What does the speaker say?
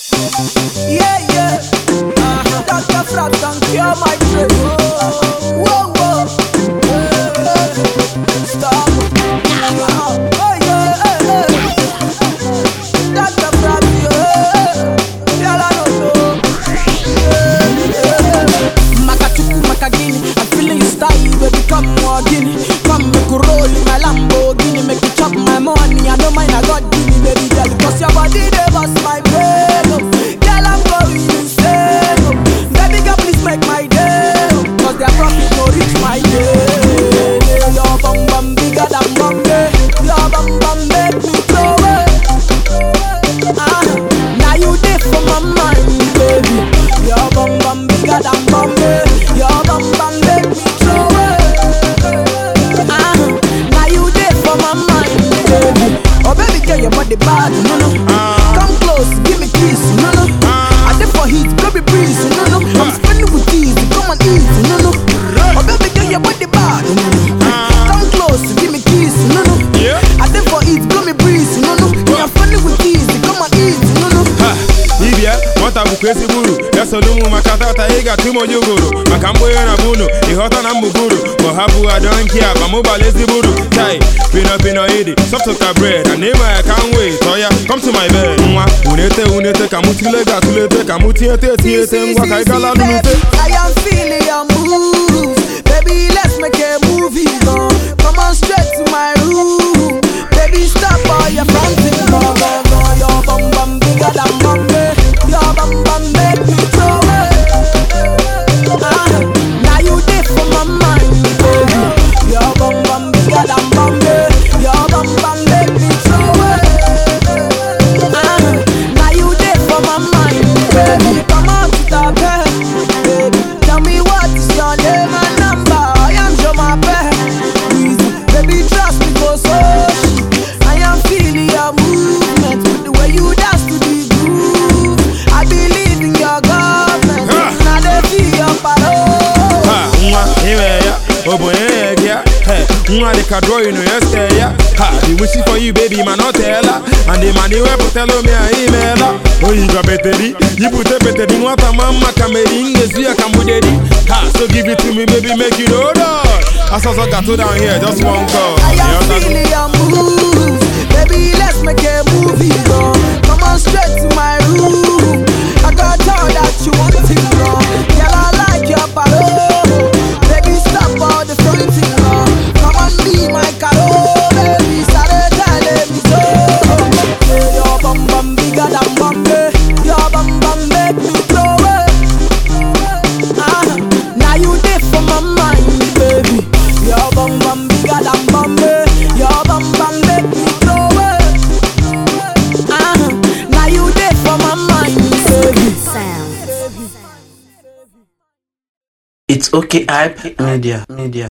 Yeah, yeah. Dr. Frat can cure my brain. Whoa, whoa. Stop. Oh, yeah. Dr. Frat, yeah. Girl, I don't know. Makachuku, Makagini. I'm feeling you style, baby. Come more Guinea. Come make you roll in my Lamborghini. Make you chop my money. I don't mind, I got Guinea, baby girl. Cause your body, they bust my brain. Girl, I'm going insane. Baby girl, please make my day. Cause their profit no reach my day. Your bum bum bigger than Bombay. Your bum bum make me throw it. Now you there for my mind, baby. Your bum bum bigger than Bombay. Your bum bum make me throw it. Now you there for my mind, baby. Oh baby girl, your body bad, no no. Come close, give me kiss, no no. I there for heat, baby breeze, no no. I'm spending with ease, come on easy, no no. Oh baby girl, your body bad, no no. Come close, give me kiss, no no. I there for heat, blow me breeze, no no. I'm spending with ease, come on easy, no no. Ibia, wata bukwezi buru. Yasolumu makatata iga tumo yuguru. Makambo yana bunu, ihota na mbuguru. Mohabu I don't care, bamuba lazy buru. Tai, pino idi, soft bread. And name I can't wait. Oh yeah, come to my bed. Unete, kamuti lega tulete, kamuti ete, ngwa gala dunute. I am feeling your moves. Baby, let's make a movie, go. Come on straight to my room. Baby, stop all your fronting, go. Your bum bum bigger than Bombay. Your bum bum make me throw it. Now you there for my mind, baby. Your bum bum bigger than Bombay. Your bum bum make me throw it. Now you there for my mind, baby. Come on to the bed, baby. Tell me what is your name and number. I am your my bed. Baby, trust me, go so. I am feeling your movement with the way you dance to the groove. I believe in your government. Now they feel your parole. They can draw you know yesterday. Be wishing for you, baby, man, not tell her. And the money will tell me an email. Oh, you got battery. You put a battery. What a mama can make in the Zia Camudedi. So give it to me, baby, make you know that. I saw got to down here, just one call. I am feeling your moves. Baby, let's make a movie, go. Come on straight to my room. I got all that you want to know. Girl, I like your parole. Baby, stop all the fronting, go. Come on, be my caro. Baby, started telling me so. Your bum bum bigger than Bombay. Your bum bum make me throw it. Now you there for my mind, baby. Your bum bum bigger than Bombay. Your bum bum make me throw it. Now you there for my mind, baby. It's okay, hype media.